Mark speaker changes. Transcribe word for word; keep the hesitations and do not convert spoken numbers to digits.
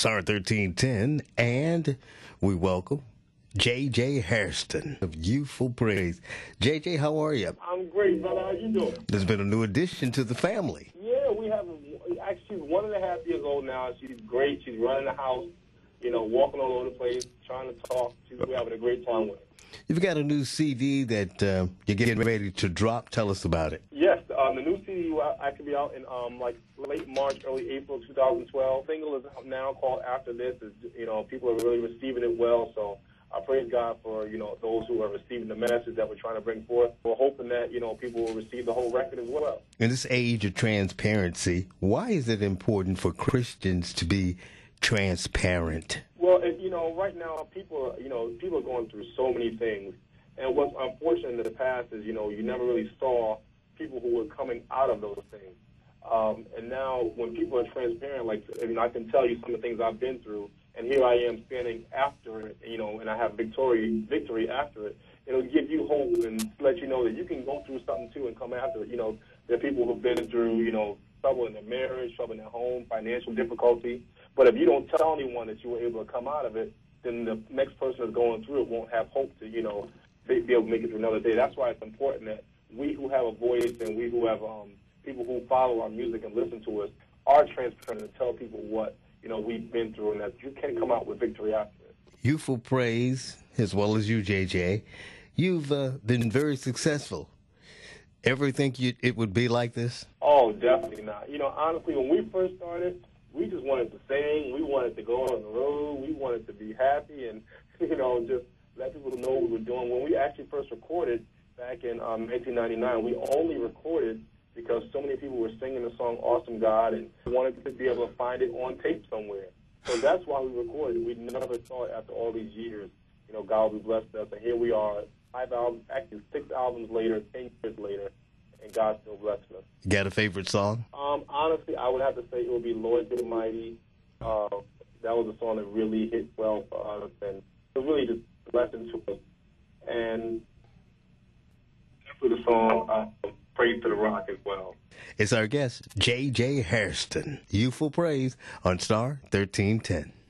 Speaker 1: Star thirteen ten, and we welcome J J Hairston of Youthful Praise. J J, how are you?
Speaker 2: I'm great, brother. How you doing?
Speaker 1: There's been a new addition to the family.
Speaker 2: Yeah, we have, actually, she's one and a half years old now. She's great. She's running the house, you know, walking all over the place, trying to talk. She's, we're having a great time with her.
Speaker 1: You've got a new C D that uh, you're getting ready to drop. Tell us about it.
Speaker 2: Yes, um, the new C D will actually be out in um, like late March, early April twenty twelve. Single is out now called After This. Is, you know, people are really receiving it well, so I praise God for, you know, those who are receiving the message that we're trying to bring forth. We're hoping that, you know, people will receive the whole record as well.
Speaker 1: In this age of transparency, why is it important for Christians to be transparent?
Speaker 2: Well, if, you know, right now people are, you know, people are going through so many things. And what's unfortunate in the past is, you know, you never really saw people who were coming out of those things. Um, and now when people are transparent, like, I mean, I can tell you some of the things I've been through, and here I am standing after it, you know, and I have victory, victory after it. It'll give you hope and let you know that you can go through something too and come after it. You know, there are people who've been through, you know, trouble in their marriage, trouble in their home, financial difficulty. But if you don't tell anyone that you were able to come out of it, then the next person that's going through it won't have hope to, you know, be able to make it through another day. That's why it's important that we who have a voice and we who have um, people who follow our music and listen to us are transparent and tell people what, you know, we've been through, and that you can come out with victory after it.
Speaker 1: Youthful Praise, as well as you, J J, you've uh, been very successful. Ever think you, it would be like this?
Speaker 2: Oh, definitely not. You know, honestly, when we first started, we just wanted to sing. We wanted to go on the road. We wanted to be happy and, you know, just let people know what we were doing. When we actually first recorded back in um, nineteen ninety-nine, we only recorded because so many people were singing the song Awesome God and wanted to be able to find it on tape somewhere. So that's why we recorded. We never thought after all these years, you know, God would bless us. And here we are, five albums, actually six albums later, ten years later, and God's still blessing us.
Speaker 1: You got a favorite song?
Speaker 2: Um, honestly, I would have to say it would be Lord to the Mighty. Uh, that was a song that really hit well for us, and it really just blessing to us. And for the song, uh, Praise to the Rock as well.
Speaker 1: It's our guest, J J Hairston. Youthful Praise on Star thirteen ten.